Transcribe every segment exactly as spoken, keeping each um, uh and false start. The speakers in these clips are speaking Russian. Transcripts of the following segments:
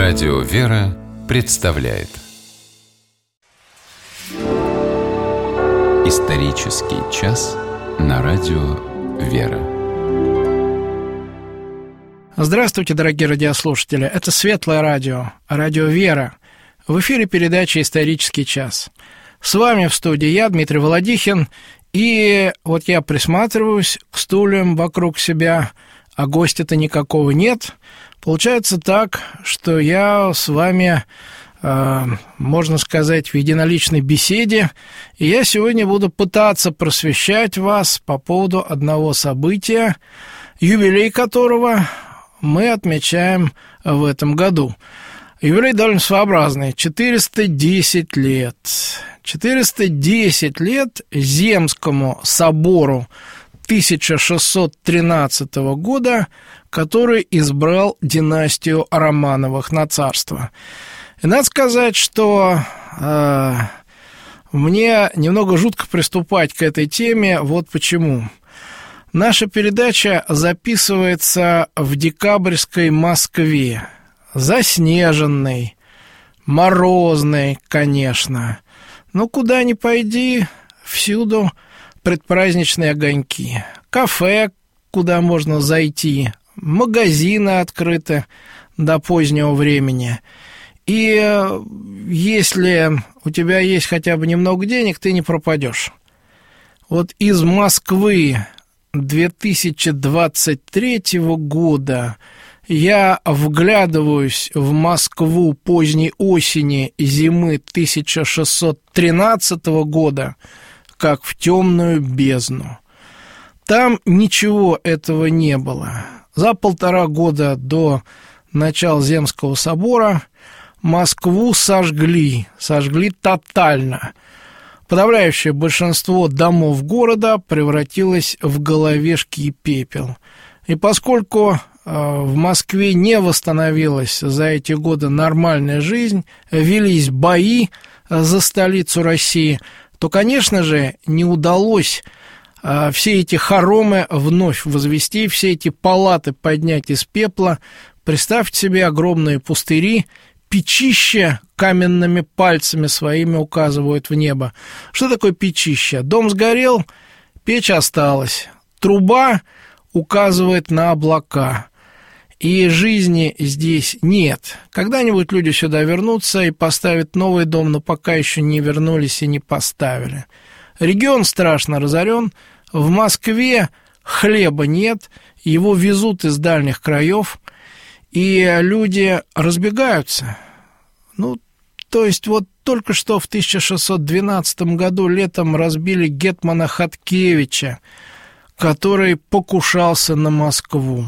Радио «Вера» представляет Исторический час на Радио «Вера». Здравствуйте, дорогие радиослушатели. Это Светлое радио, Радио «Вера». В эфире передача «Исторический час». С вами в студии я, Дмитрий Володихин. И вот я присматриваюсь к стульям вокруг себя, а гостя-то никакого нет. Получается так, что я с вами, э, можно сказать, в единоличной беседе, и я сегодня буду пытаться просвещать вас по поводу одного события, юбилей которого мы отмечаем в этом году. Юбилей довольно своеобразный – четыреста десять лет. четыреста десять лет Земскому собору тысяча шестьсот тринадцатого года, который избрал династию Романовых на царство. И надо сказать, что э, мне немного жутко приступать к этой теме. Вот почему. Наша передача записывается в декабрьской Москве. Заснеженной, морозной, конечно. Но куда ни пойди, всюду предпраздничные огоньки. Кафе, куда можно зайти, магазины открыты до позднего времени. И если у тебя есть хотя бы немного денег, ты не пропадешь. Вот из Москвы две тысячи двадцать третьего года я вглядываюсь в Москву поздней осени зимы тысяча шестьсот тринадцатого года, как в темную бездну. Там ничего этого не было. За полтора года до начала Земского собора Москву сожгли, сожгли тотально. Подавляющее большинство домов города превратилось в головешки и пепел. И поскольку в Москве не восстановилась за эти годы нормальная жизнь, велись бои за столицу России, то, конечно же, не удалось все эти хоромы вновь возвести, все эти палаты поднять из пепла. Представьте себе огромные пустыри, печища каменными пальцами своими указывают в небо. Что такое печище? Дом сгорел, печь осталась. Труба указывает на облака. И жизни здесь нет. Когда-нибудь люди сюда вернутся и поставят новый дом, но пока еще не вернулись и не поставили. Регион страшно разорен. В Москве хлеба нет, его везут из дальних краев, и люди разбегаются. Ну, то есть вот только что в тысяча шестьсот двенадцатом году летом разбили гетмана Хаткевича, который покушался на Москву.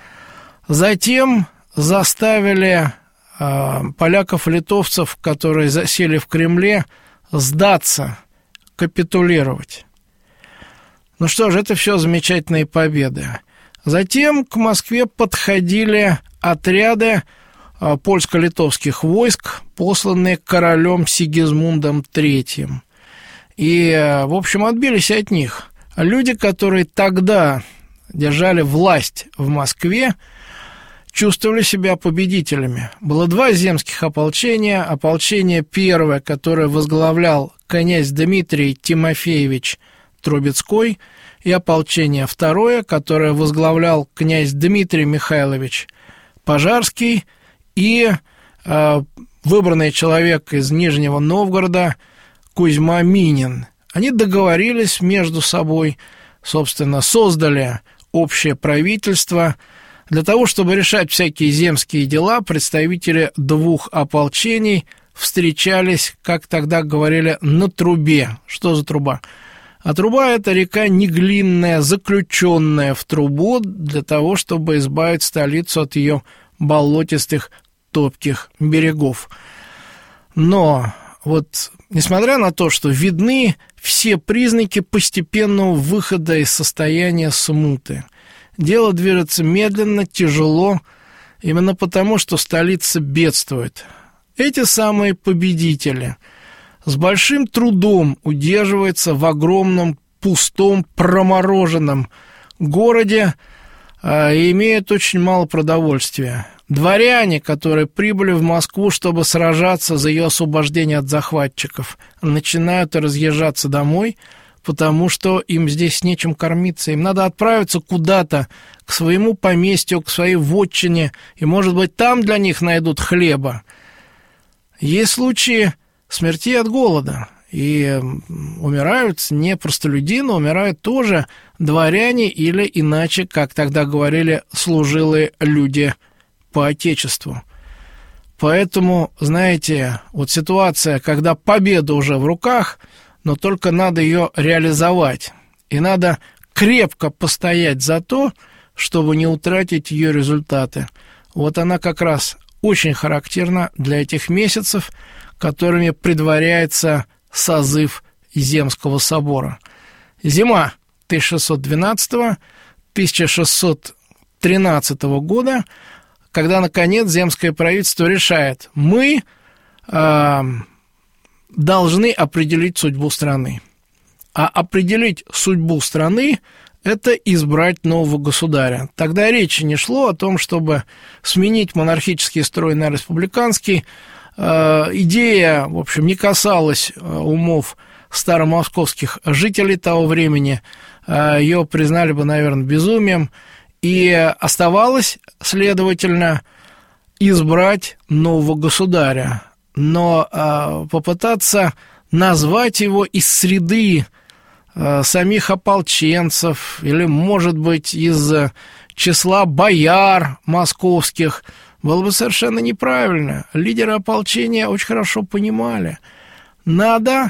Затем заставили э, поляков-литовцев, которые засели в Кремле, сдаться, капитулировать. Ну что ж, это все замечательные победы. Затем к Москве подходили отряды э, польско-литовских войск, посланные королем Сигизмундом третьим. И, э, в общем, отбились от них. Люди, которые тогда держали власть в Москве, чувствовали себя победителями. Было два земских ополчения. Ополчение первое, которое возглавлял князь Дмитрий Тимофеевич Трубецкой, и ополчение второе, которое возглавлял князь Дмитрий Михайлович Пожарский и э, выбранный человек из Нижнего Новгорода Кузьма Минин. Они договорились между собой, собственно, создали общее правительство. Для того, чтобы решать всякие земские дела, представители двух ополчений встречались, как тогда говорили, на трубе. Что за труба? А труба – это река Неглинная, заключенная в трубу для того, чтобы избавить столицу от ее болотистых, топких берегов. Но вот, несмотря на то, что видны все признаки постепенного выхода из состояния смуты, дело движется медленно, тяжело, именно потому, что столица бедствует. Эти самые победители с большим трудом удерживаются в огромном, пустом, промороженном городе, и имеют очень мало продовольствия. Дворяне, которые прибыли в Москву, чтобы сражаться за ее освобождение от захватчиков, начинают разъезжаться домой, потому что им здесь нечем кормиться. Им надо отправиться куда-то, к своему поместью, к своей вотчине, и, может быть, там для них найдут хлеба. Есть случаи смертей от голода, и умирают не простолюдины, умирают тоже дворяне или, иначе, как тогда говорили, служилые люди по Отечеству. Поэтому, знаете, вот ситуация, когда победа уже в руках, но только надо ее реализовать. И надо крепко постоять за то, чтобы не утратить ее результаты. Вот она как раз очень характерна для этих месяцев, которыми предваряется созыв Земского собора. Зима тысяча шестьсот двенадцатого — тысяча шестьсот тринадцатого года, когда, наконец, земское правительство решает, мы э, должны определить судьбу страны. А определить судьбу страны – это избрать нового государя. Тогда речи не шло о том, чтобы сменить монархический строй на республиканский. Э, идея, в общем, не касалась умов старомосковских жителей того времени. Э, ее признали бы, наверное, безумием. И оставалось, следовательно, избрать нового государя, но э, попытаться назвать его из среды э, самих ополченцев или, может быть, из числа бояр московских было бы совершенно неправильно. Лидеры ополчения очень хорошо понимали, надо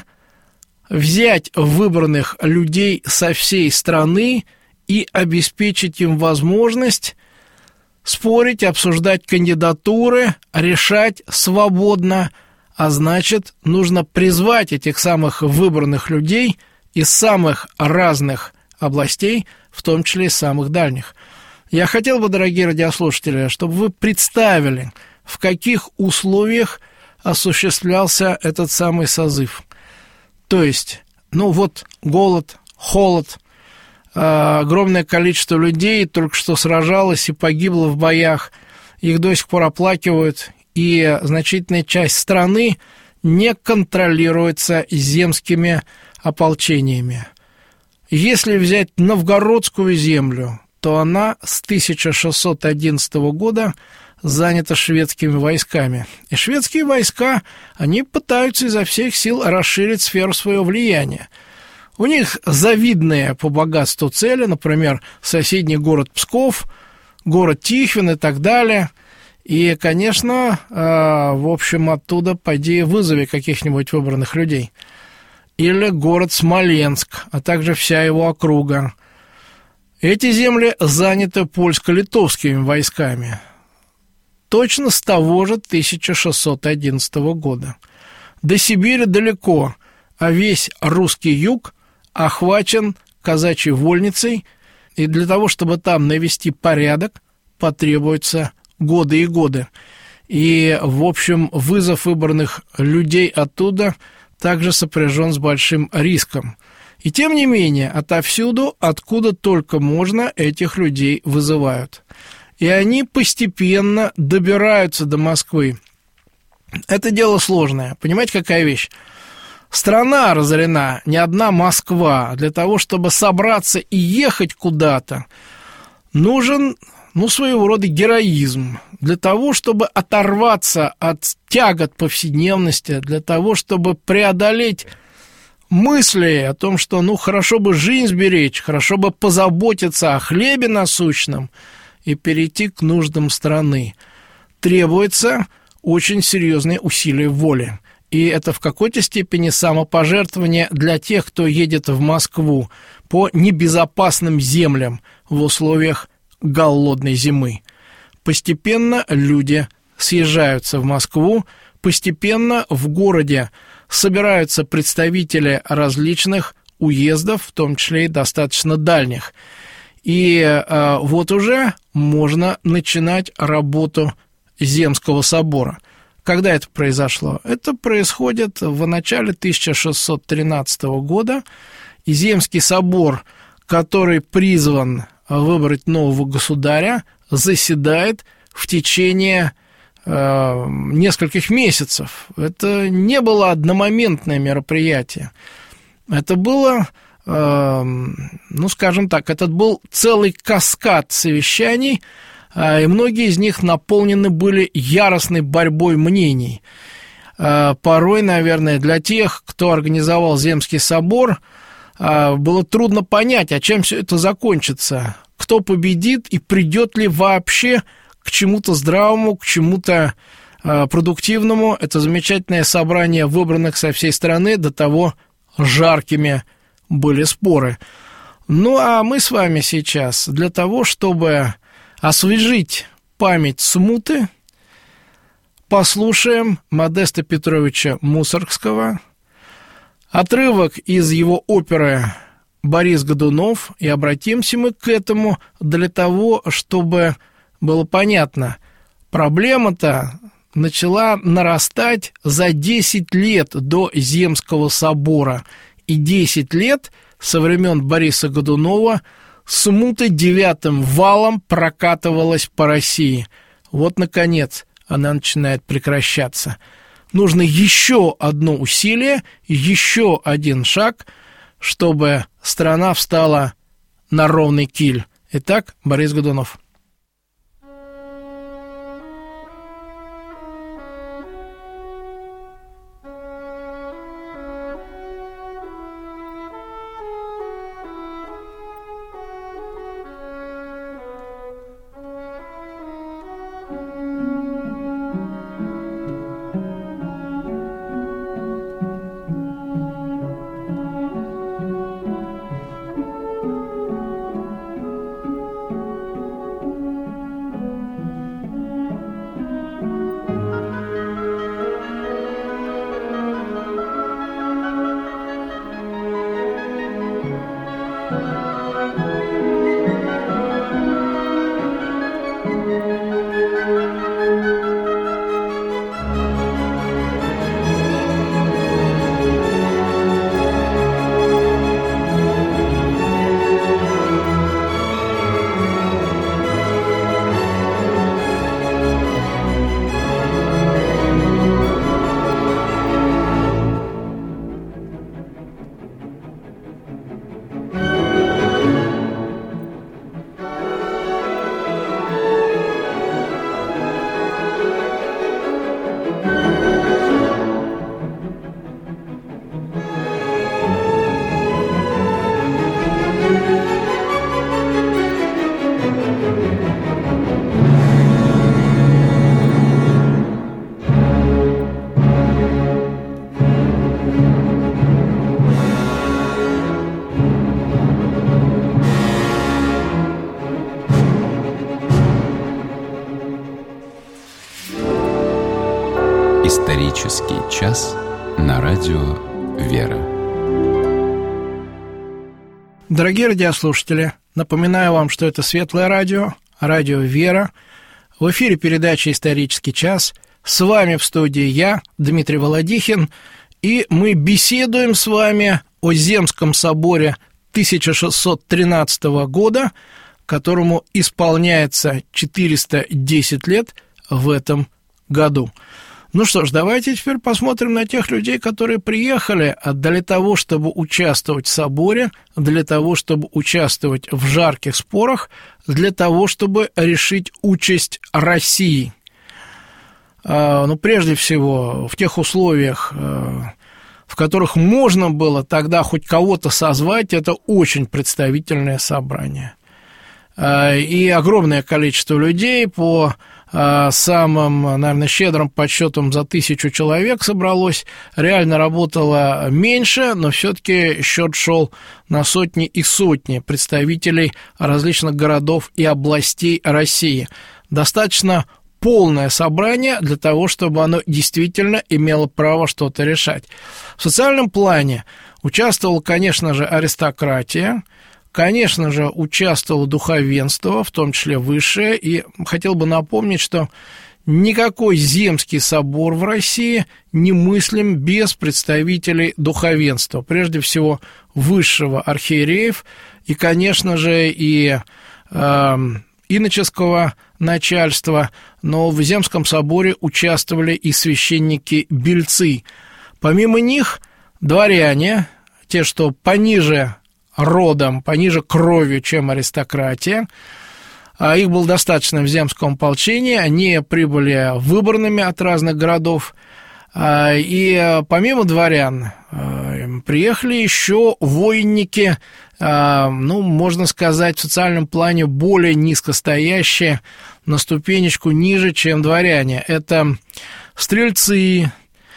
взять выбранных людей со всей страны и обеспечить им возможность спорить, обсуждать кандидатуры, решать свободно, а значит, нужно призвать этих самых выбранных людей из самых разных областей, в том числе и самых дальних. Я хотел бы, дорогие радиослушатели, чтобы вы представили, в каких условиях осуществлялся этот самый созыв. То есть, ну вот, голод, холод, огромное количество людей только что сражалось и погибло в боях, их до сих пор оплакивают, и значительная часть страны не контролируется земскими ополчениями. Если взять новгородскую землю, то она с тысяча шестьсот одиннадцатого года занята шведскими войсками. И шведские войска, они пытаются изо всех сил расширить сферу своего влияния. У них завидные по богатству цели, например, соседний город Псков, город Тихвин и так далее. И, конечно, в общем, оттуда поди вызови каких-нибудь выбранных людей. Или город Смоленск, а также вся его округа. Эти земли заняты польско-литовскими войсками. Точно с того же тысяча шестьсот одиннадцатого года. До Сибири далеко, а весь русский юг охвачен казачьей вольницей, и для того, чтобы там навести порядок, потребуются годы и годы. И, в общем, вызов выбранных людей оттуда также сопряжен с большим риском. И, тем не менее, отовсюду, откуда только можно, этих людей вызывают. И они постепенно добираются до Москвы. Это дело сложное. Понимаете, какая вещь? Страна разорена, не одна Москва. Для того, чтобы собраться и ехать куда-то, нужен, ну, своего рода героизм. Для того, чтобы оторваться от тягот повседневности, для того, чтобы преодолеть мысли о том, что, ну, хорошо бы жизнь сберечь, хорошо бы позаботиться о хлебе насущном и перейти к нуждам страны, требуется очень серьезные усилия воли. И это в какой-то степени самопожертвование для тех, кто едет в Москву по небезопасным землям в условиях голодной зимы. Постепенно люди съезжаются в Москву, постепенно в городе собираются представители различных уездов, в том числе и достаточно дальних. И э, вот уже можно начинать работу Земского собора. Когда это произошло? Это происходит в начале тысяча шестьсот тринадцатого года. И Земский собор, который призван выбрать нового государя, заседает в течение э, нескольких месяцев. Это не было одномоментное мероприятие. Это было, э, ну, скажем так, это был целый каскад совещаний, э, и многие из них наполнены были яростной борьбой мнений. Э, порой, наверное, для тех, кто организовал Земский собор, э, было трудно понять, а чем все это закончится, кто победит и придет ли вообще к чему-то здравому, к чему-то э, продуктивному. Это замечательное собрание выбранных со всей страны, до того жаркими были споры. Ну, а мы с вами сейчас для того, чтобы освежить память смуты, послушаем Модеста Петровича Мусоргского, отрывок из его оперы «Борис Годунов», и обратимся мы к этому для того, чтобы было понятно, проблема-то начала нарастать за десять лет до Земского собора, и десять лет со времен Бориса Годунова смута девятым валом прокатывалась по России. Вот, наконец, она начинает прекращаться. Нужно еще одно усилие, еще один шаг, чтобы страна встала на ровный киль. Итак, Борис Годунов. Исторический час на радио «Вера». Дорогие радиослушатели, напоминаю вам, что это Светлое радио, радио «Вера». В эфире передача «Исторический час». С вами в студии я, Дмитрий Володихин, и мы беседуем с вами о Земском соборе тысяча шестьсот тринадцатого года, которому исполняется четыреста десять лет в этом году. Ну что ж, давайте теперь посмотрим на тех людей, которые приехали для того, чтобы участвовать в соборе, для того, чтобы участвовать в жарких спорах, для того, чтобы решить участь России. Ну, прежде всего, в тех условиях, в которых можно было тогда хоть кого-то созвать, это очень представительное собрание. И огромное количество людей по самым, наверное, щедрым подсчетам за тысячу человек собралось. Реально работало меньше, но все-таки счет шел на сотни и сотни представителей различных городов и областей России. Достаточно полное собрание для того, чтобы оно действительно имело право что-то решать. В социальном плане участвовала, конечно же, аристократия. Конечно же, участвовало духовенство, в том числе высшее, и хотел бы напомнить, что никакой Земский собор в России не мыслим без представителей духовенства, прежде всего высшего архиереев, и, конечно же, и э, иноческого начальства, но в Земском соборе участвовали и священники-бельцы. Помимо них дворяне, те, что пониже родом, пониже кровью, чем аристократия, а их было достаточно в Земском ополчении, они прибыли выборными от разных городов, и помимо дворян приехали еще воинники, ну, можно сказать, в социальном плане более низкостоящие, на ступенечку ниже, чем дворяне. Это стрельцы,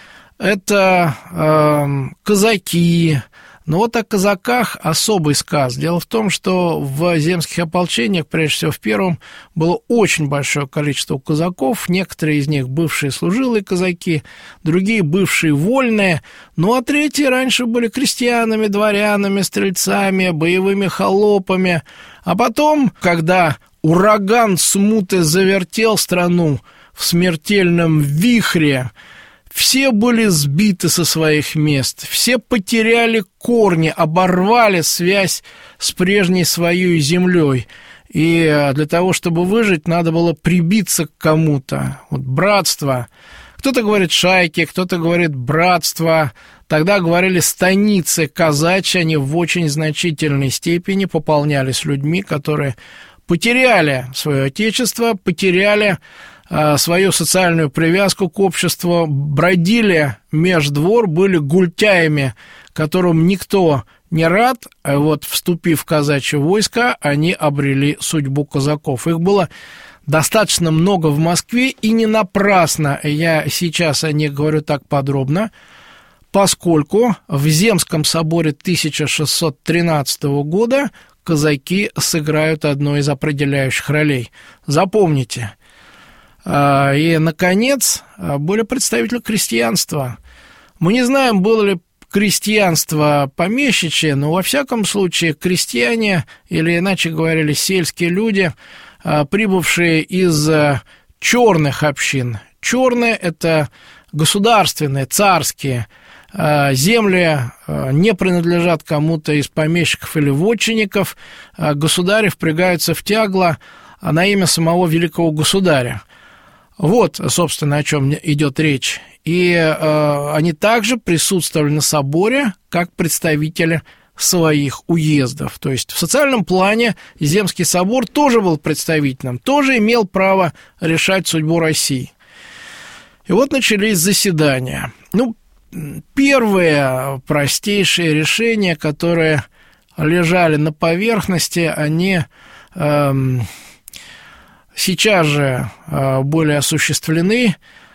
это э, казаки. Но вот о казаках особый сказ. Дело в том, что в земских ополчениях, прежде всего в первом, было очень большое количество казаков. Некоторые из них бывшие служилые казаки, другие бывшие вольные. Ну, а третьи раньше были крестьянами, дворянами, стрельцами, боевыми холопами. А потом, когда ураган смуты завертел страну в смертельном вихре, все были сбиты со своих мест, все потеряли корни, оборвали связь с прежней своей землей. И для того, чтобы выжить, надо было прибиться к кому-то. Вот братство. Кто-то говорит шайки, кто-то говорит братство. Тогда говорили станицы казачьи, они в очень значительной степени пополнялись людьми, которые потеряли свое отечество, потеряли свою социальную привязку к обществу, бродили меж двор, были гультяями, которым никто не рад, а вот, вступив в казачье войско, они обрели судьбу казаков. Их было достаточно много в Москве, и не напрасно я сейчас о них говорю так подробно, поскольку в Земском соборе тысяча шестьсот тринадцатого года казаки сыграют одну из определяющих ролей. Запомните. И, наконец, были представители крестьянства. Мы не знаем, было ли крестьянство помещичье, но, во всяком случае, крестьяне, или, иначе говоря, сельские люди, прибывшие из черных общин. Черные – это государственные, царские земли, не принадлежат кому-то из помещиков или вотчинников. Государи впрягаются в тягло на имя самого великого государя. Вот, собственно, о чем идет речь. И э, они также присутствовали на соборе как представители своих уездов. То есть в социальном плане Земский собор тоже был представителем, тоже имел право решать судьбу России. И вот начались заседания. Ну, первые простейшие решения, которые лежали на поверхности, они... Э, сейчас же были осуществлены.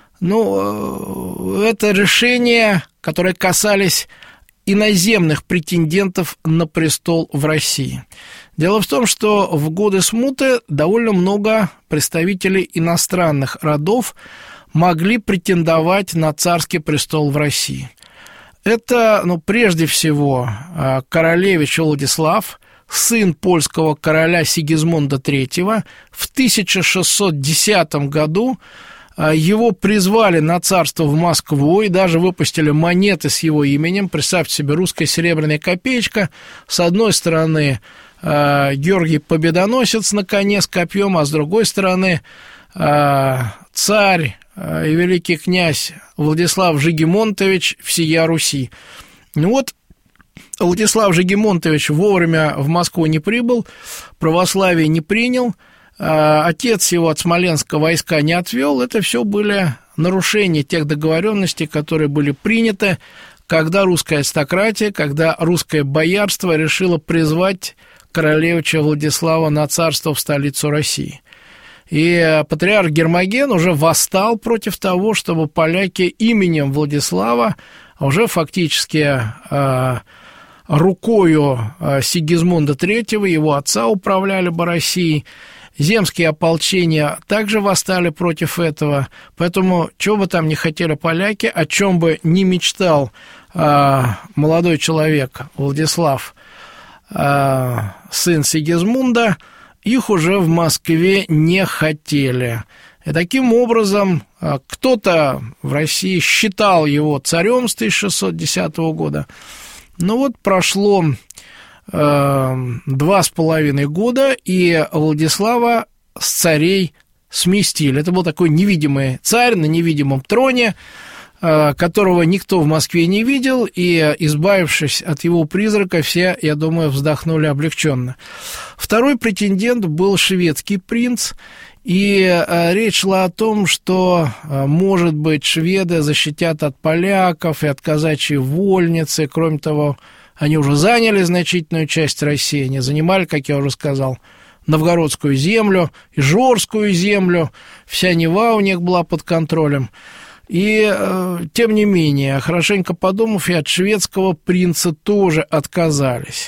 Ну, это решения, которые касались иноземных претендентов на престол в России. Дело в том, что в годы смуты довольно много представителей иностранных родов могли претендовать на царский престол в России. Это, ну, прежде всего, королевич Владислав, сын польского короля Сигизмунда третьего. В тысяча шестьсот десятом году его призвали на царство в Москву и даже выпустили монеты с его именем. Представьте себе, русская серебряная копеечка. С одной стороны Георгий Победоносец на коне с копьем, а с другой стороны царь и великий князь Владислав Жигемонтович всея Руси. Ну вот, Владислав Жигемонтович вовремя в Москву не прибыл, православие не принял, отец его от Смоленска войска не отвел. Это все были нарушения тех договоренностей, которые были приняты, когда русская аристократия, когда русское боярство решило призвать королевича Владислава на царство в столицу России. И патриарх Гермоген уже восстал против того, чтобы поляки именем Владислава уже фактически... рукою Сигизмунда третьего, его отца, управляли бы Россией. Земские ополчения также восстали против этого. Поэтому, чего бы там ни хотели поляки, о чем бы ни мечтал э, молодой человек Владислав, э, сын Сигизмунда, их уже в Москве не хотели. И таким образом э, кто-то в России считал его царем с тысяча шестьсот десятого года. Ну вот прошло два с половиной года, и Владислава с царей сместили. Это был такой невидимый царь на невидимом троне, которого никто в Москве не видел, и, избавившись от его призрака, все, я думаю, вздохнули облегченно. Второй претендент был шведский принц, и речь шла о том, что, может быть, шведы защитят от поляков и от казачьей вольницы. Кроме того, они уже заняли значительную часть России, они занимали, как я уже сказал, Новгородскую землю, Ижорскую землю, вся Нева у них была под контролем. И, э, тем не менее, хорошенько подумав, и от шведского принца тоже отказались.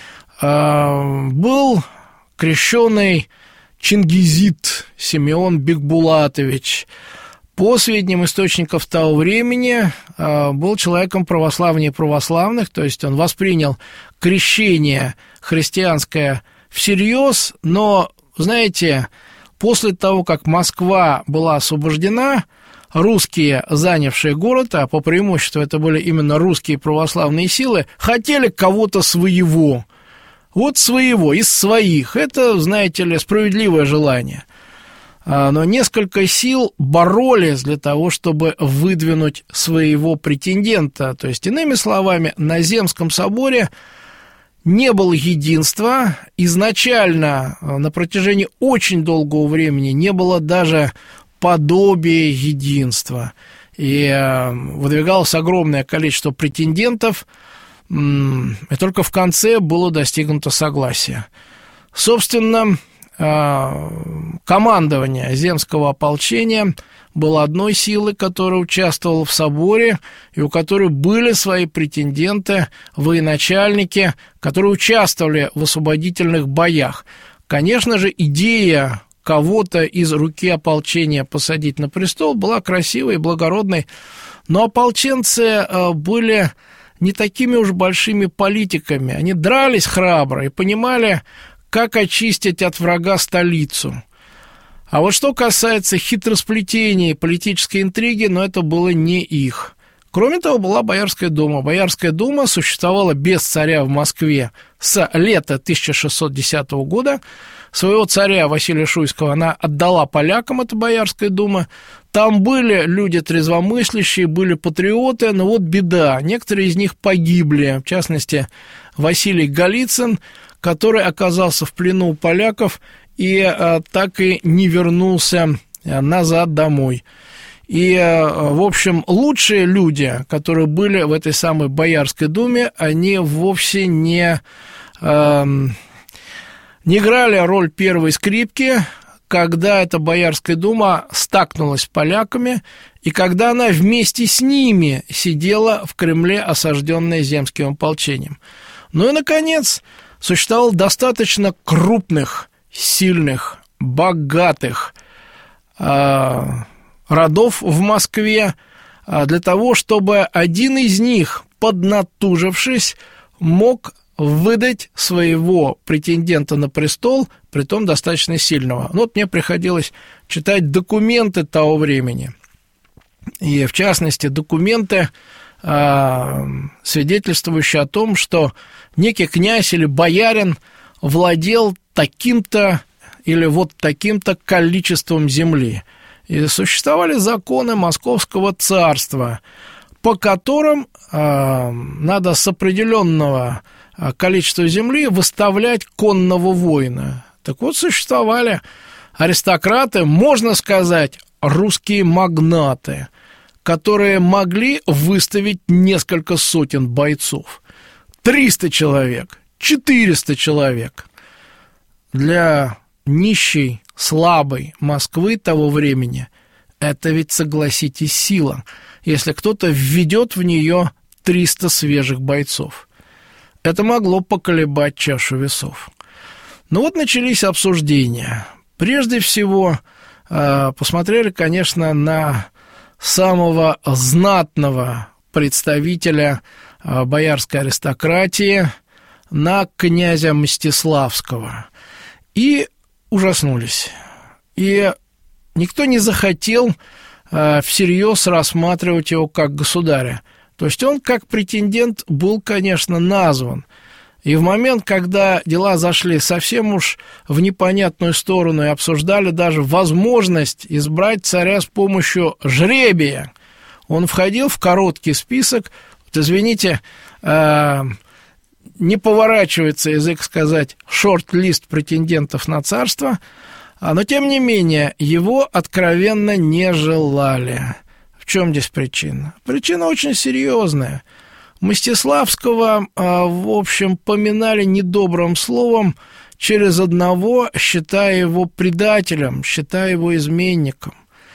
Э, был крещеный чингизид Симеон Бекбулатович. По сведениям источников того времени, э, был человеком православнее православных, то есть он воспринял крещение христианское всерьез, но, знаете, после того, как Москва была освобождена, русские, занявшие город, а по преимуществу это были именно русские православные силы, хотели кого-то своего. Вот своего, из своих. Это, знаете ли, справедливое желание. Но несколько сил боролись для того, чтобы выдвинуть своего претендента. То есть, иными словами, на Земском соборе не было единства. Изначально, на протяжении очень долгого времени, не было даже подобие единства. И э, выдвигалось огромное количество претендентов, и только в конце было достигнуто согласие. Собственно, э, командование Земского ополчения было одной силой, которая участвовала в соборе, и у которой были свои претенденты, военачальники, которые участвовали в освободительных боях. Конечно же, идея кого-то из руки ополчения посадить на престол была красивой и благородной, но ополченцы были не такими уж большими политиками. Они дрались храбро и понимали, как очистить от врага столицу. А вот что касается хитросплетений политической интриги, но это было не их. Кроме того, была Боярская дума. Боярская дума существовала без царя в Москве с лета тысяча шестьсот десятого года. Своего царя Василия Шуйского она отдала полякам, это Боярская дума. Там были люди трезвомыслящие, были патриоты, но вот беда. Некоторые из них погибли, в частности, Василий Голицын, который оказался в плену у поляков и а, так и не вернулся назад домой. И, в общем, лучшие люди, которые были в этой самой Боярской думе, они вовсе не, э, не играли роль первой скрипки, когда эта Боярская дума стакнулась с поляками, и когда она вместе с ними сидела в Кремле, осажденная Земским ополчением. Ну и, наконец, существовало достаточно крупных, сильных, богатых э, родов в Москве для того, чтобы один из них, поднатужившись, мог выдать своего претендента на престол, притом достаточно сильного. Вот мне приходилось читать документы того времени. И, в частности, документы, свидетельствующие о том, что некий князь или боярин владел таким-то или вот таким-то количеством земли. И существовали законы Московского царства, по которым э, надо с определенного количества земли выставлять конного воина. Так вот, существовали аристократы, можно сказать, русские магнаты, которые могли выставить несколько сотен бойцов. триста человек, четыреста человек. Для нищей, слабой Москвы того времени это ведь, согласитесь, сила, если кто-то введет в нее триста свежих бойцов. Это могло поколебать чашу весов. Ну вот начались обсуждения. Прежде всего, посмотрели, конечно, на самого знатного представителя боярской аристократии, на князя Мстиславского, и ужаснулись. И никто не захотел э, всерьез рассматривать его как государя. То есть он как претендент был, конечно, назван, И в момент, когда дела зашли совсем уж в непонятную сторону и обсуждали даже возможность избрать царя с помощью жребия, он входил в короткий список. Вот, извините, э, не поворачивается язык сказать шорт-лист претендентов на царство, но, тем не менее, его откровенно не желали. В чем здесь причина? Причина очень серьезная. Мстиславского, в общем, поминали недобрым словом через одного, считая его предателем, считая его изменником.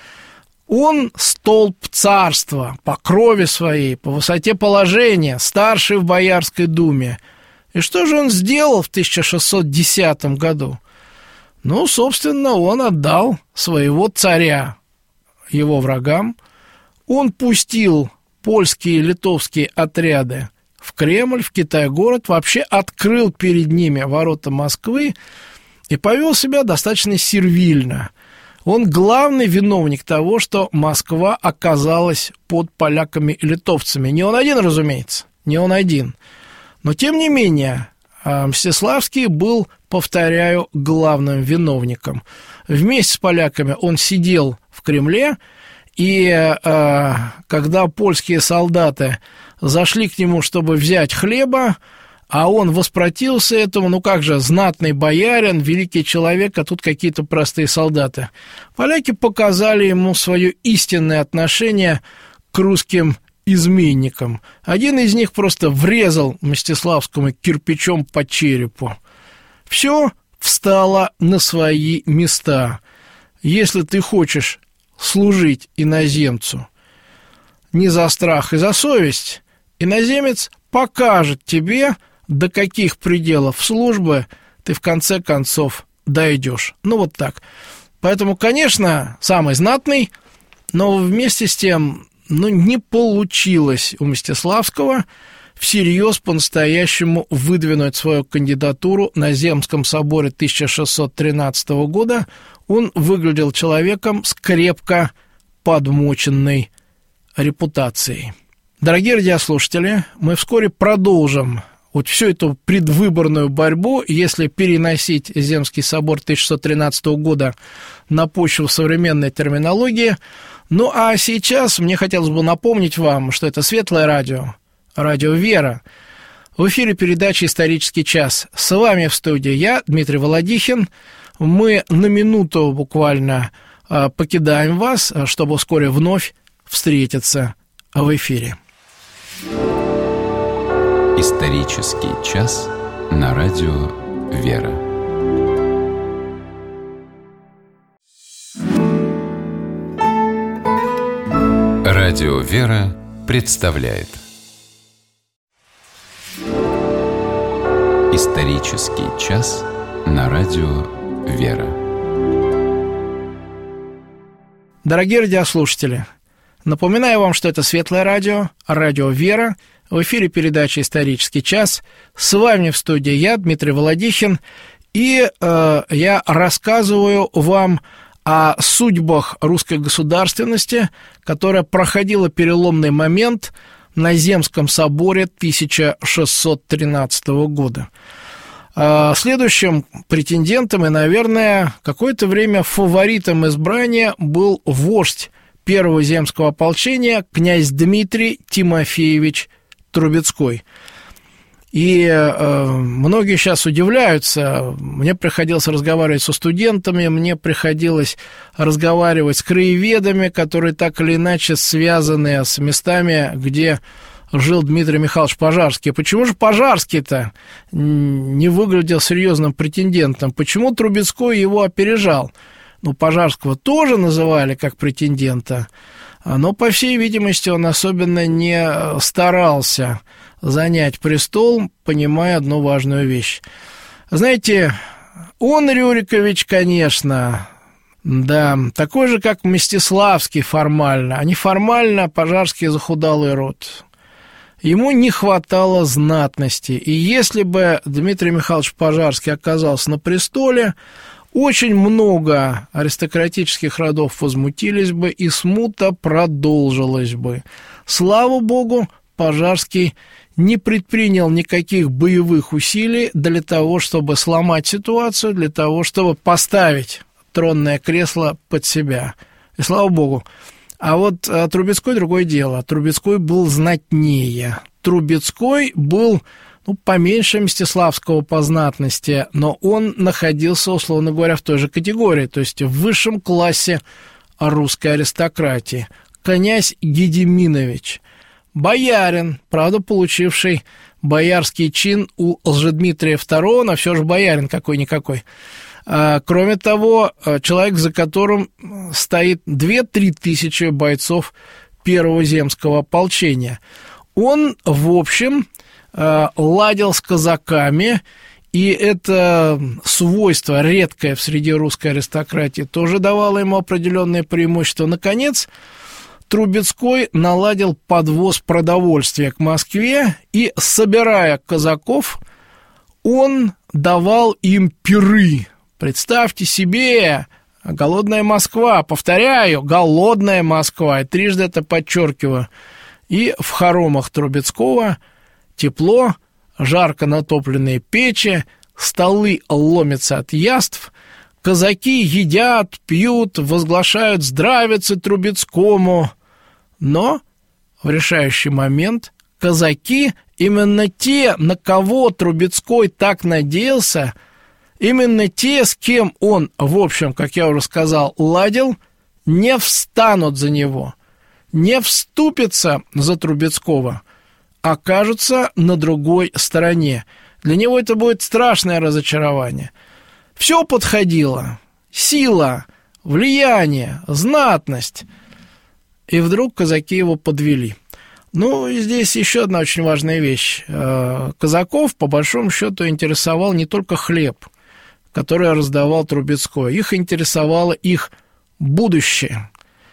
Он столб царства по крови своей, по высоте положения, старший в Боярской думе. И что же он сделал в тысяча шестьсот десятом году? Ну, собственно, он отдал своего царя его врагам. Он пустил польские и литовские отряды в Кремль, в Китай-город, вообще открыл перед ними ворота Москвы и повел себя достаточно сервильно. Он главный виновник того, что Москва оказалась под поляками и литовцами. Не он один, разумеется, не он один. Но, тем не менее, Мстиславский был, повторяю, главным виновником. Вместе с поляками он сидел в Кремле, и э, когда польские солдаты зашли к нему, чтобы взять хлеба, а он воспротивился этому, ну как же, знатный боярин, великий человек, а тут какие-то простые солдаты. Поляки показали ему свое истинное отношение к русским изменникам. Один из них просто врезал Мстиславскому кирпичом по черепу. Все встало на свои места. Если ты хочешь служить иноземцу не за страх и за совесть, иноземец покажет тебе, до каких пределов службы ты в конце концов дойдешь. Ну, вот так. Поэтому, конечно, самый знатный, но вместе с тем, ну, не получилось у Мстиславского всерьез по-настоящему выдвинуть свою кандидатуру на Земском соборе тысяча шестьсот тринадцатого года. Он выглядел человеком с крепко подмоченной репутацией. Дорогие радиослушатели, мы вскоре продолжим вот всю эту предвыборную борьбу, если переносить Земский собор тысяча шестьсот тринадцатого года на почву современной терминологии. Ну, а сейчас мне хотелось бы напомнить вам, что это Светлое радио, радио «Вера». В эфире передача «Исторический час». С вами в студии я, Дмитрий Володихин. Мы на минуту буквально покидаем вас, чтобы вскоре вновь встретиться в эфире. Исторический час на радио «Вера». Радио «Вера» представляет Исторический час на радио «Вера». Дорогие радиослушатели, напоминаю вам, что это Светлое радио, радио «Вера». В эфире передача «Исторический час». С вами в студии я, Дмитрий Володихин, и э, я рассказываю вам о судьбах русской государственности, которая проходила переломный момент на Земском соборе тысяча шестьсот тринадцатого года. Следующим претендентом и, наверное, какое-то время фаворитом избрания был вождь Первого земского ополчения князь Дмитрий Тимофеевич Трубецкой. И э, многие сейчас удивляются. Мне приходилось разговаривать со студентами, мне приходилось разговаривать с краеведами, которые так или иначе связаны с местами, где жил Дмитрий Михайлович Пожарский. Почему же Пожарский-то не выглядел серьезным претендентом? Почему Трубецкой его опережал? Ну, Пожарского тоже называли как претендента, но, по всей видимости, он особенно не старался занять престол, понимая одну важную вещь. Знаете, он, Рюрикович, конечно, да, такой же, как Мстиславский формально, а неформально Пожарский захудалый род. Ему не хватало знатности, и если бы Дмитрий Михайлович Пожарский оказался на престоле, очень много аристократических родов возмутились бы, и смута продолжилась бы. Слава богу, Пожарский не предпринял никаких боевых усилий для того, чтобы сломать ситуацию, для того, чтобы поставить тронное кресло под себя. И слава богу. А вот а, Трубецкой другое дело. Трубецкой был знатнее. Трубецкой был, ну, поменьше Мстиславского по знатности, но он находился, условно говоря, в той же категории, то есть в высшем классе русской аристократии. Князь Гедеминович. Боярин, правда, получивший боярский чин у Лжедмитрия второго, но все же боярин какой-никакой. А, кроме того, человек, за которым стоит две-три тысячи бойцов первого земского ополчения. Он, в общем, ладил с казаками, и это свойство, редкое в среде русской аристократии, тоже давало ему определенное преимущество. Наконец, Трубецкой наладил подвоз продовольствия к Москве, и, собирая казаков, он давал им пиры. Представьте себе, голодная Москва, повторяю, голодная Москва, и трижды это подчеркиваю. И в хоромах Трубецкого тепло, жарко натопленные печи, столы ломятся от яств, казаки едят, пьют, возглашают здравицы Трубецкому. Но в решающий момент казаки, именно те, на кого Трубецкой так надеялся, именно те, с кем он, в общем, как я уже сказал, ладил, не встанут за него, не вступятся за Трубецкого, окажутся на другой стороне. Для него это будет страшное разочарование. Все подходило. Сила, влияние, знатность. И вдруг казаки его подвели. Ну, и здесь еще одна очень важная вещь. Казаков, по большому счету, интересовал не только хлеб, который раздавал Трубецкой. Их интересовало их будущее.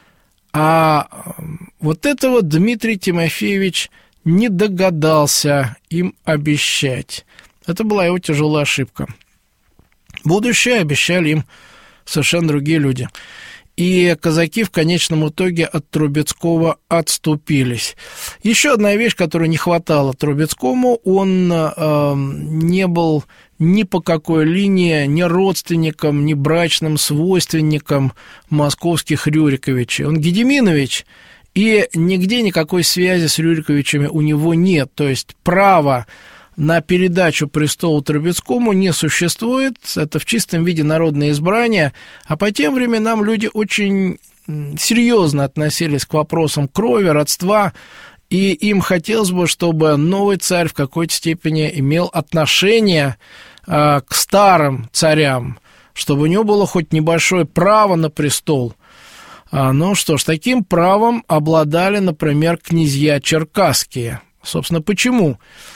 А вот этого Дмитрий Тимофеевич не догадался им обещать. Это была его тяжелая ошибка. Будущее обещали им совершенно другие люди. И казаки в конечном итоге от Трубецкого отступились. Еще одна вещь, которой не хватало Трубецкому, он э, не был ни по какой линии ни родственником, ни брачным свойственником московских Рюриковичей. Он Гедеминович, и нигде никакой связи с Рюриковичами у него нет. То есть право на передачу престола Трубецкому не существует. Это в чистом виде народное избрание. А по тем временам люди очень серьезно относились к вопросам крови, родства, и им хотелось бы, чтобы новый царь в какой-то степени имел отношение э, к старым царям, чтобы у него было хоть небольшое право на престол. А, ну что ж, таким правом обладали, например, князья черкасские. Собственно, почему?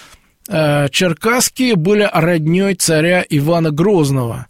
Черкасские были роднёй царя Ивана Грозного.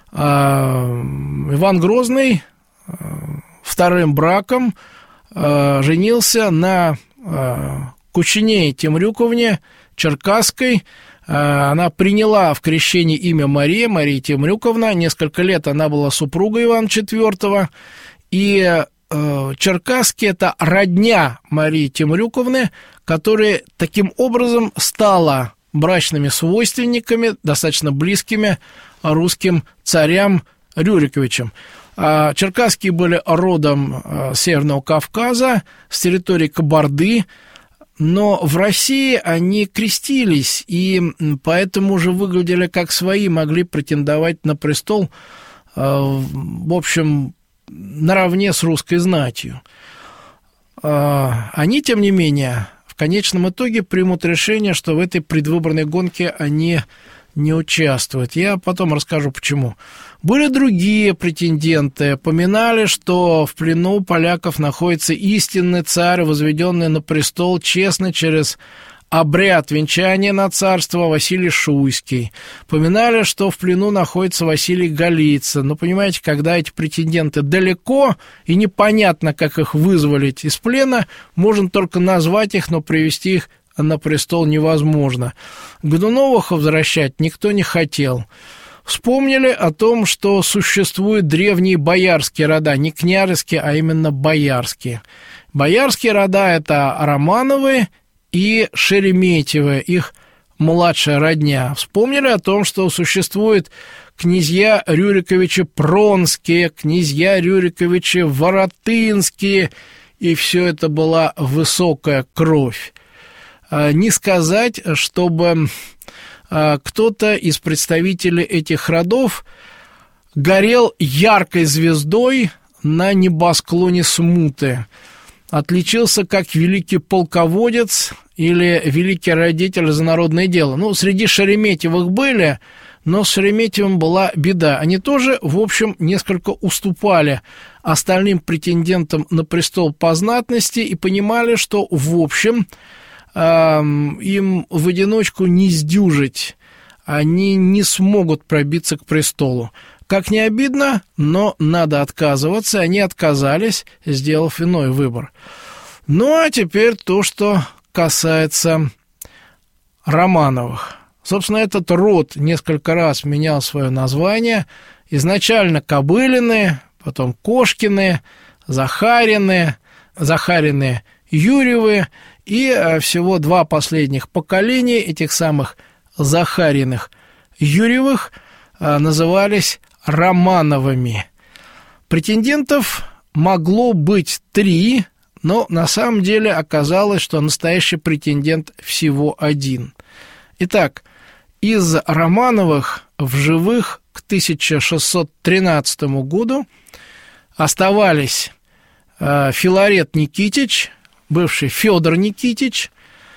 Иван Грозный вторым браком женился на Кучине Темрюковне Черкасской. Она приняла в крещении имя Мария, Мария Темрюковна. Несколько лет она была супругой Ивана четвёртого. И Черкасские – это родня Марии Темрюковны, которая таким образом стала брачными свойственниками, достаточно близкими русским царям Рюриковичам. Черкасские были родом Северного Кавказа, с территории Кабарды, но в России они крестились, и поэтому уже выглядели как свои, могли претендовать на престол, в общем, наравне с русской знатью. Они, тем не менее, в конечном итоге примут решение, что в этой предвыборной гонке они не участвуют. Я потом расскажу, почему. Были другие претенденты. Поминали, что в плену поляков находится истинный царь, возведенный на престол честно через обряд венчания на царство Василий Шуйский. Поминали, что в плену находится Василий Голицын. Но, понимаете, когда эти претенденты далеко и непонятно, как их вызволить из плена, можно только назвать их, но привести их на престол невозможно. Годуновых возвращать никто не хотел. Вспомнили о том, что существуют древние боярские рода, не княжеские, а именно боярские. Боярские рода – это Романовы и Шереметьевы, их младшая родня. Вспомнили о том, что существует князья Рюриковичи Пронские, князья Рюриковичи Воротынские, и все это была высокая кровь. Не сказать, чтобы кто-то из представителей этих родов горел яркой звездой на небосклоне смуты, отличился как великий полководец или великий родитель за народное дело. Ну, среди Шереметьевых были, но с Шереметьевым была беда. Они тоже, в общем, несколько уступали остальным претендентам на престол по знатности и понимали, что, в общем, им в одиночку не сдюжить, они не смогут пробиться к престолу. Как ни обидно, но надо отказываться, они отказались, сделав иной выбор. Ну, а теперь то, что касается Романовых. Собственно, этот род несколько раз менял свое название. Изначально Кобылины, потом Кошкины, Захарины, Захарины Юрьевы, и всего два последних поколения этих самых Захариных Юрьевых назывались Романовыми. Претендентов могло быть три, но на самом деле оказалось, что настоящий претендент всего один. Итак, из Романовых в живых к тысяча шестьсот тринадцатому году оставались Филарет Никитич, бывший Федор Никитич,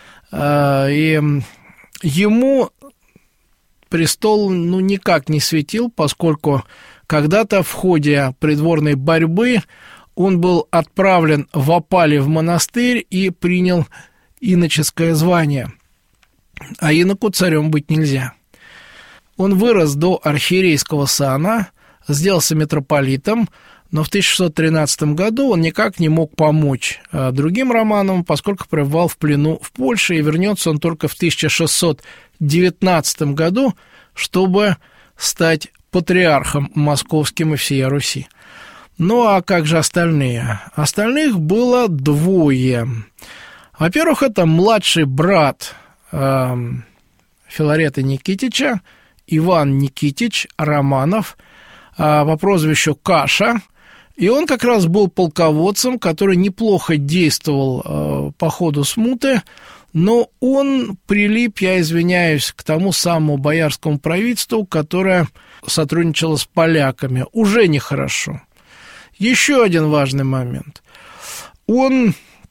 и ему престол ну, никак не светил, поскольку когда-то в ходе придворной борьбы он был отправлен в опале в монастырь и принял иноческое звание. А иноку царем быть нельзя. Он вырос до архиерейского сана, сделался митрополитом, но в тысяча шестьсот тринадцатом году он никак не мог помочь другим Романовым, поскольку пребывал в плену в Польше, и вернется он только в тысяча шестьсот девятнадцатом году, чтобы стать патриархом московским и всей Руси. Ну, а как же остальные? Остальных было двое. Во-первых, это младший брат э, Филарета Никитича, Иван Никитич Романов, э, по прозвищу Каша. И он как раз был полководцем, который неплохо действовал э, по ходу смуты, но он прилип, я извиняюсь, к тому самому боярскому правительству, которое сотрудничало с поляками. Уже нехорошо. Еще один важный момент. Он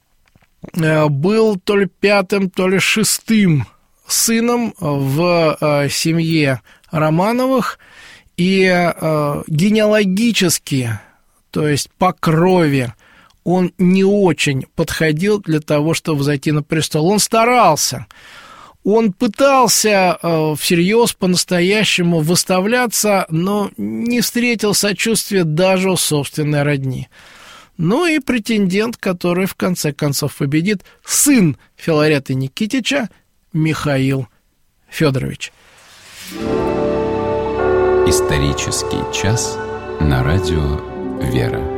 э, был то ли пятым, то ли шестым сыном в э, семье Романовых, и э, генеалогически, то есть по крови, он не очень подходил для того, чтобы взойти на престол. Он старался, он пытался э, всерьез по-настоящему выставляться, но не встретил сочувствия даже у собственной родни. Ну и претендент, который в конце концов победит, сын Филарета Никитича Михаил Федорович. Исторический час на радио «Вера».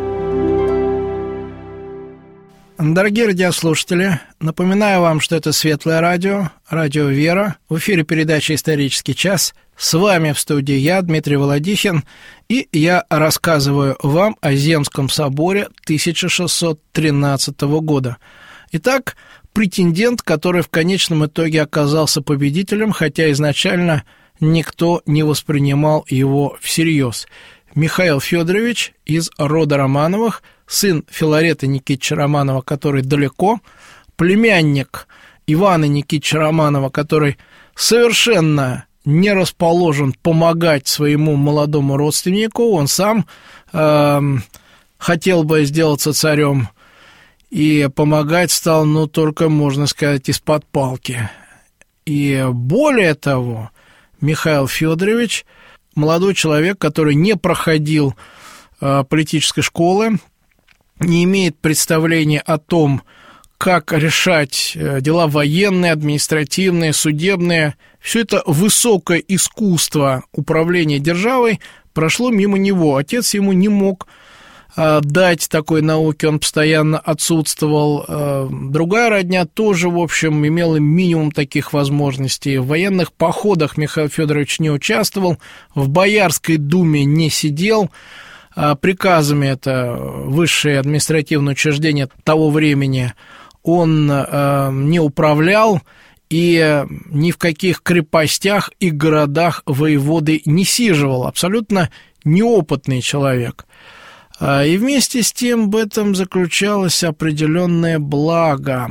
Дорогие радиослушатели, напоминаю вам, что это Светлое радио, радио «Вера». В эфире передача «Исторический час». С вами в студии я, Дмитрий Володихин, и я рассказываю вам о Земском соборе тысяча шестьсот тринадцатого года. Итак, претендент, который в конечном итоге оказался победителем, хотя изначально никто не воспринимал его всерьез. Михаил Федорович из рода Романовых, сын Филарета Никитича Романова, который далеко, племянник Ивана Никитича Романова, который совершенно не расположен помогать своему молодому родственнику, он сам э, хотел бы сделаться царем, и помогать стал, ну, только, можно сказать, из-под палки. И более того, Михаил Федорович, молодой человек, который не проходил э, политической школы, не имеет представления о том, как решать дела военные, административные, судебные. Все это высокое искусство управления державой прошло мимо него. Отец ему не мог дать такой науке, он постоянно отсутствовал. Другая родня тоже, в общем, имела минимум таких возможностей. В военных походах Михаил Федорович не участвовал, в Боярской думе не сидел. Приказами, это высшее административное учреждение того времени, он не управлял и ни в каких крепостях и городах воеводы не сиживал. Абсолютно неопытный человек. И вместе с тем в этом заключалось определенное благо.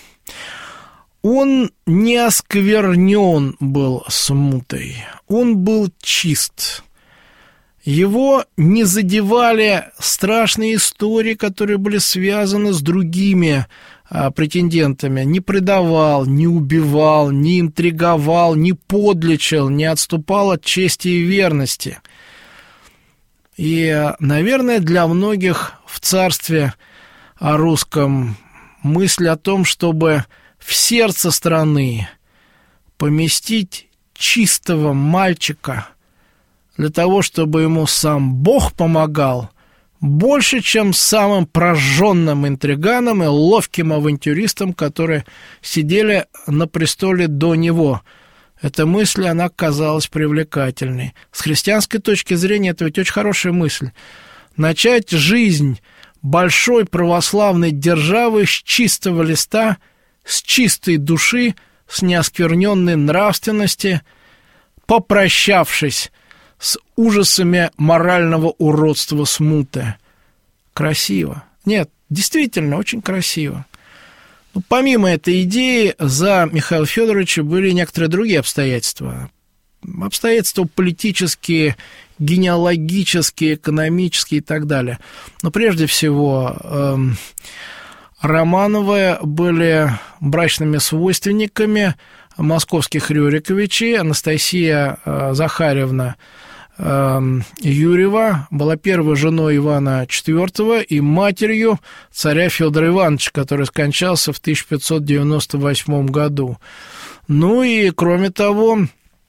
Он не осквернен был смутой, он был чист. Его не задевали страшные истории, которые были связаны с другими а, претендентами. Не предавал, не убивал, не интриговал, не подлечил, не отступал от чести и верности. И, наверное, для многих в царстве русском мысль о том, чтобы в сердце страны поместить чистого мальчика для того, чтобы ему сам Бог помогал, больше, чем самым прожженным интриганам и ловким авантюристам, которые сидели на престоле до него. Эта мысль, она казалась привлекательной. С христианской точки зрения это ведь очень хорошая мысль. Начать жизнь большой православной державы с чистого листа, с чистой души, с неоскверненной нравственности, попрощавшись с ужасами морального уродства смуты. Красиво. Нет, действительно, очень красиво. Но помимо этой идеи, за Михаила Федоровича были некоторые другие обстоятельства. Обстоятельства политические, генеалогические, экономические и так далее. Но прежде всего, э, Романовы были брачными свойственниками московских Рюриковичей. Анастасия э, Захарьевна э, Юрьева была первой женой Ивана четвёртого и матерью царя Федора Ивановича, который скончался в тысяча пятьсот девяносто восьмом году. Ну и, кроме того,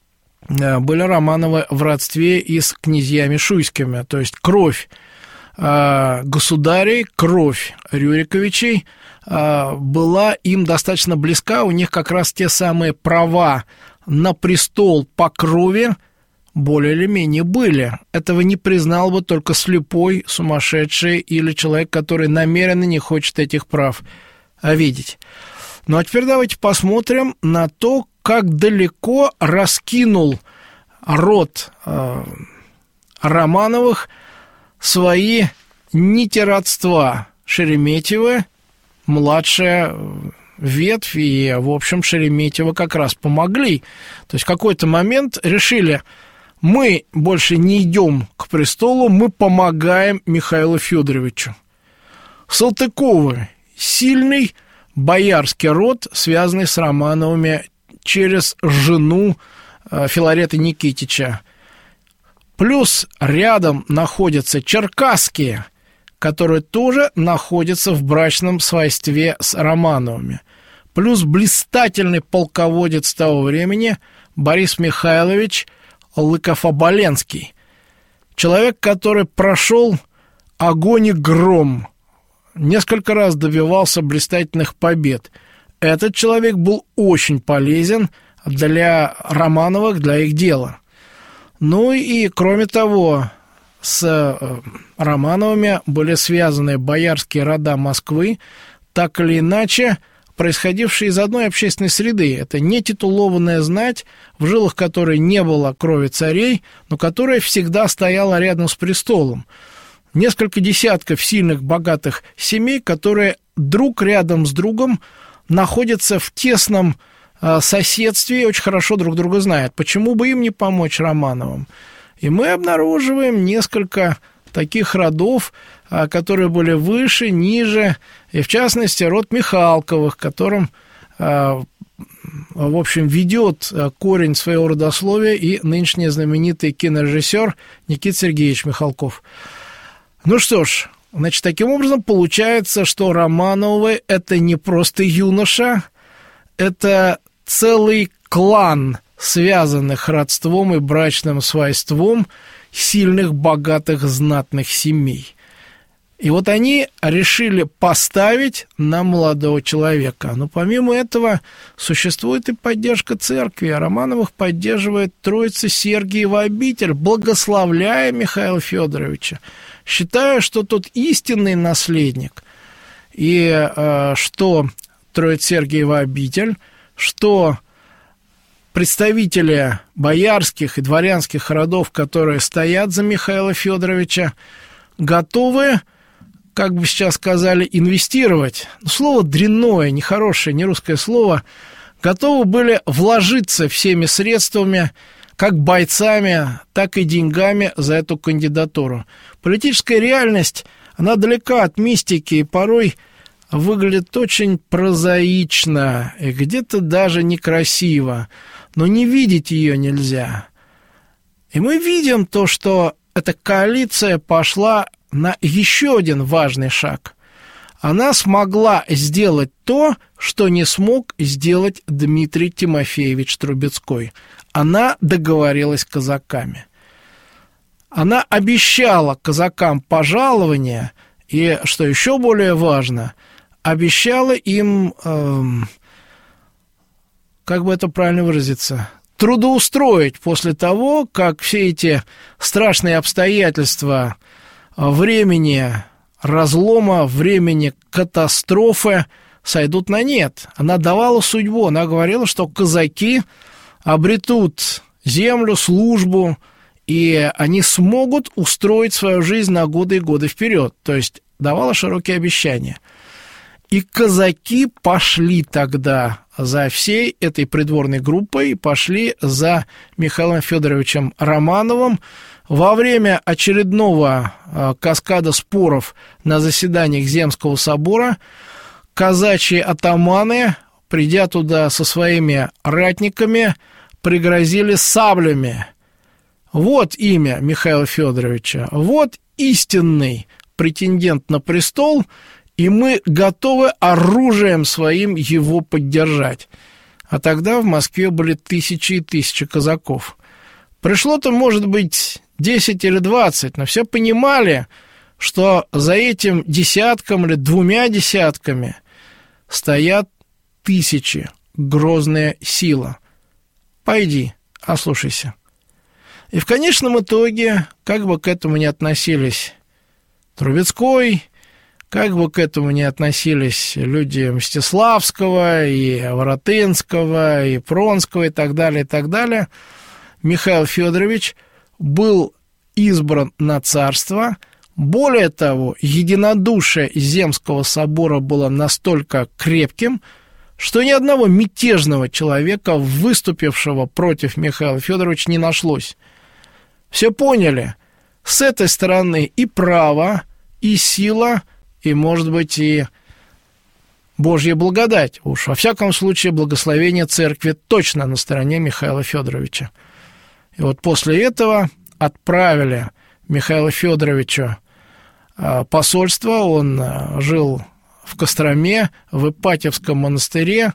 э, были Романовы в родстве и с князьями шуйскими, то есть кровь э, государей, кровь Рюриковичей была им достаточно близка, у них как раз те самые права на престол по крови более или менее были. Этого не признал бы только слепой, сумасшедший или человек, который намеренно не хочет этих прав видеть. Ну а теперь давайте посмотрим на то, как далеко раскинул род э, Романовых свои нити родства. Шереметьевы, младшая ветвь, и, в общем, Шереметьево как раз помогли. То есть в какой-то момент решили, мы больше не идем к престолу, мы помогаем Михаилу Федоровичу. Салтыковы – сильный боярский род, связанный с Романовыми через жену Филарета Никитича. Плюс рядом находятся черкасские, которые тоже находятся в брачном свойстве с Романовыми. Плюс блистательный полководец того времени Борис Михайлович Лыков-Оболенский. Человек, который прошел огонь и гром, несколько раз добивался блистательных побед. Этот человек был очень полезен для Романовых, для их дела. Ну и, кроме того, с Романовыми были связаны боярские рода Москвы, так или иначе происходившие из одной общественной среды. Это не титулованная знать, в жилах которой не было крови царей, но которая всегда стояла рядом с престолом. Несколько десятков сильных, богатых семей, которые друг рядом с другом находятся в тесном соседстве и очень хорошо друг друга знают. Почему бы им не помочь Романовым? И мы обнаруживаем несколько таких родов, которые были выше, ниже, и в частности род Михалковых, которым, в общем, ведет корень своего родословия и нынешний знаменитый кинорежиссер Никита Сергеевич Михалков. Ну что ж, значит, таким образом получается, что Романовы – это не просто юноша, это целый клан связанных родством и брачным свойством сильных, богатых, знатных семей. И вот они решили поставить на молодого человека. Но помимо этого существует и поддержка церкви. Романовых поддерживает Троица Сергиева обитель, благословляя Михаила Федоровича, считая, что тот истинный наследник, и э, что Троица Сергиева обитель, что представители боярских и дворянских родов, которые стоят за Михаила Федоровича, готовы, как бы сейчас сказали, инвестировать. Слово дрянное, нехорошее, не русское слово. Готовы были вложиться всеми средствами, как бойцами, так и деньгами за эту кандидатуру. Политическая реальность, она далека от мистики и порой выглядит очень прозаично и где-то даже некрасиво. Но не видеть ее нельзя. И мы видим то, что эта коалиция пошла на еще один важный шаг. Она смогла сделать то, что не смог сделать Дмитрий Тимофеевич Трубецкой. Она договорилась с казаками. Она обещала казакам пожалование и, что еще более важно, обещала им, эм, как бы это правильно выразиться, трудоустроить после того, как все эти страшные обстоятельства времени разлома, времени катастрофы сойдут на нет. Она давала судьбу, она говорила, что казаки обретут землю, службу, и они смогут устроить свою жизнь на годы и годы вперед. То есть давала широкие обещания. И казаки пошли тогда за всей этой придворной группой, пошли за Михаилом Федоровичем Романовым. Во время очередного э, каскада споров на заседаниях Земского собора казачьи атаманы, придя туда со своими ратниками, пригрозили саблями. Вот имя Михаила Федоровича, вот истинный претендент на престол, и мы готовы оружием своим его поддержать. А тогда в Москве были тысячи и тысячи казаков. Пришло-то, может быть, десять или двадцать, но все понимали, что за этим десятком или двумя десятками стоят тысячи, грозная сила. Пойди, ослушайся. И в конечном итоге, как бы к этому ни относились Трубецкой, как бы к этому ни относились люди Мстиславского и Воротынского и Пронского и так далее, и так далее, Михаил Федорович был избран на царство. Более того, единодушие Земского собора было настолько крепким, что ни одного мятежного человека, выступившего против Михаила Федоровича, не нашлось. Все поняли, с этой стороны и право, и сила, и, может быть, и Божья благодать. Уж во всяком случае, благословение церкви точно на стороне Михаила Федоровича. И вот после этого отправили Михаилу Федоровичу посольство. Он жил в Костроме, в Ипатьевском монастыре.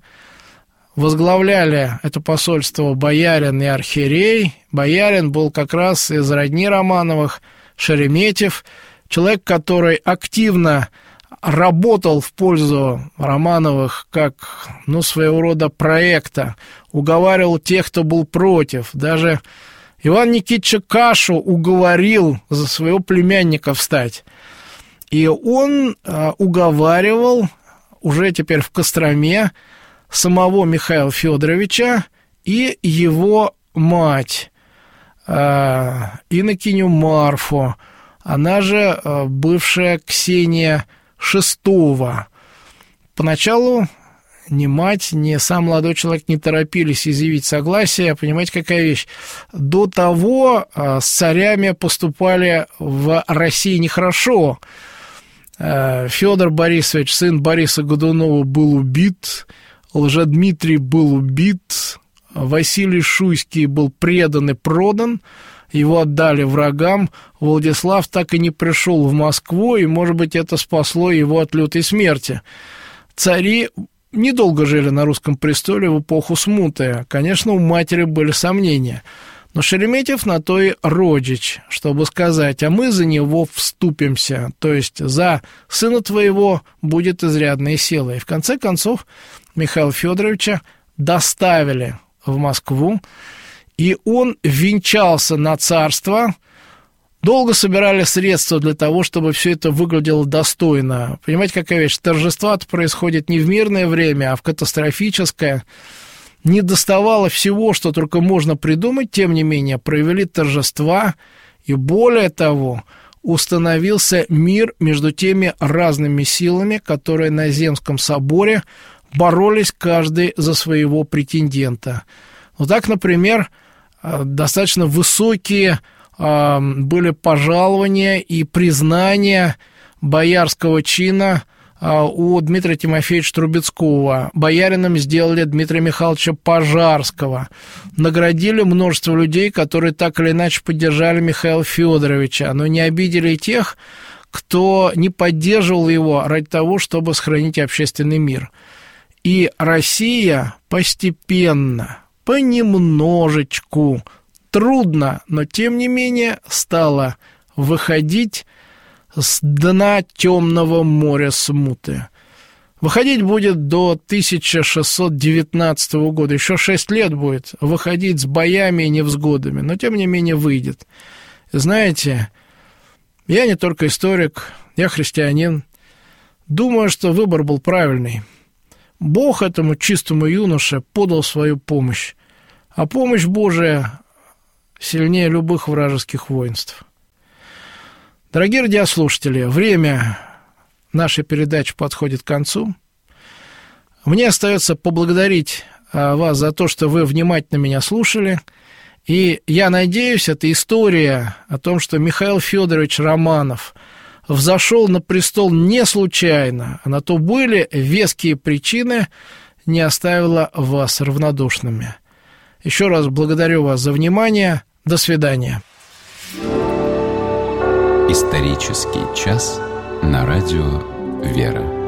Возглавляли это посольство боярин и архиерей. Боярин был как раз из родни Романовых, Шереметьев, человек, который активно работал в пользу Романовых как, ну, своего рода проекта, уговаривал тех, кто был против. Даже Иван Никитича Кашу уговорил за своего племянника встать. И он а, уговаривал уже теперь в Костроме самого Михаила Федоровича и его мать, а, инокиню Марфу, она же а, бывшая Ксения Шестова. Поначалу ни мать, ни сам молодой человек не торопились изъявить согласие. Понимаете, какая вещь? До того а, с царями поступали в России нехорошо. А, Федор Борисович, сын Бориса Годунова, был убит, Лжедмитрий был убит, Василий Шуйский был предан и продан, его отдали врагам. Владислав так и не пришел в Москву, и, может быть, это спасло его от лютой смерти. Цари недолго жили на русском престоле в эпоху смуты. Конечно, у матери были сомнения. Но Шереметьев на то и родич, чтобы сказать: а мы за него вступимся, то есть за сына твоего будет изрядная сила. И в конце концов Михаила Федоровича доставили в Москву, и он венчался на царство. Долго собирали средства для того, чтобы все это выглядело достойно. Понимаете, какая вещь? Торжество-то происходит не в мирное время, а в катастрофическое. Не доставало всего, что только можно придумать, тем не менее, провели торжества, и более того, установился мир между теми разными силами, которые на Земском соборе боролись каждый за своего претендента. Вот так, например, достаточно высокие были пожалования и признания боярского чина у Дмитрия Тимофеевича Трубецкого. Боярином сделали Дмитрия Михайловича Пожарского. Наградили множество людей, которые так или иначе поддержали Михаила Федоровича, но не обидели тех, кто не поддерживал его ради того, чтобы сохранить общественный мир. И Россия постепенно, понемножечку, трудно, но тем не менее стала выходить с дна темного моря смуты. Выходить будет до тысяча шестьсот девятнадцатого года. Еще шесть лет будет выходить с боями и невзгодами, но тем не менее выйдет. Знаете, я не только историк, я христианин. Думаю, что выбор был правильный. Бог этому чистому юноше подал свою помощь, а помощь Божия сильнее любых вражеских воинств. Дорогие радиослушатели, время нашей передачи подходит к концу. Мне остается поблагодарить вас за то, что вы внимательно меня слушали. И я надеюсь, эта история о том, что Михаил Федорович Романов взошел на престол не случайно, а на то были веские причины, не оставила вас равнодушными. Еще раз благодарю вас за внимание. До свидания. Исторический час на радио «Вера».